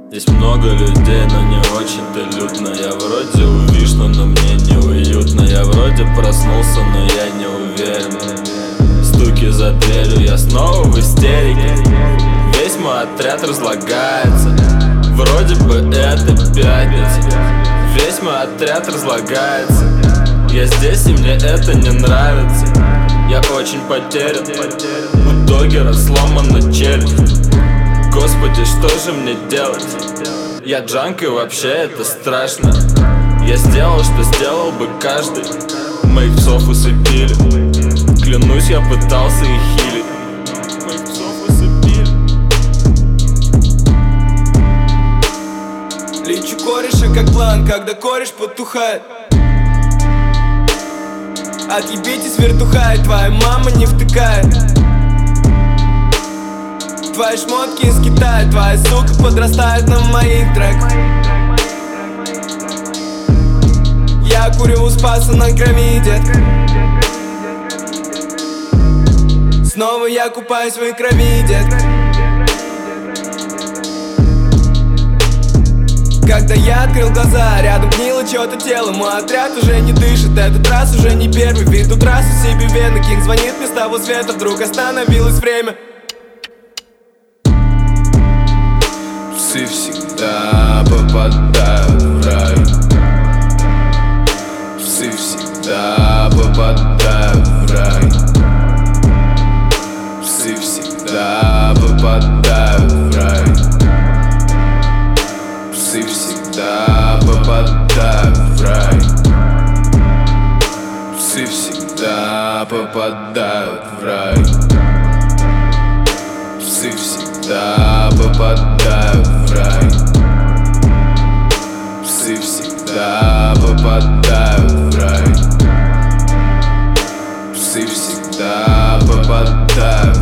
Здесь много людей, но не очень-то людно. Я вроде увижу, но мне не уютно. Я вроде проснулся, но я не уверен. Стуки за дверью, я снова в истерике. Весь мой отряд разлагается. Вроде бы это пятница. Весь мой отряд разлагается. Я здесь, и мне это не нравится. Я очень потерян. У Доггера сломана челюсть. Господи, что же мне делать? Я джанк, и вообще это страшно. Я сделал, что сделал бы каждый. Моих псов усыпили. Клянусь, я пытался их хилить. Моих псов усыпили. Лечу кореша как план, когда кореш потухает. Отъебитесь, вертухай, твоя мама не втыкает. Твои шмотки из Китая, твоя сука подрастает на моих треках. Я курю у Спаса на крови, детка. Снова я купаюсь в своей крови, детка. Когда я открыл глаза, рядом гнило чьё-то тело. Мой отряд уже не дышит, этот раз уже не первый. Веду трассу себе вены, Кинг звонит мне с того света. Вдруг остановилось время. Псы всегда попадают в рай. Псы всегда попадают в рай. Псы всегда попадают в рай. Псы всегда попадают в рай. Псы всегда попадают в рай. Псы всегда попадают в рай. Псы всегда попадают в рай. Псы всегда попадают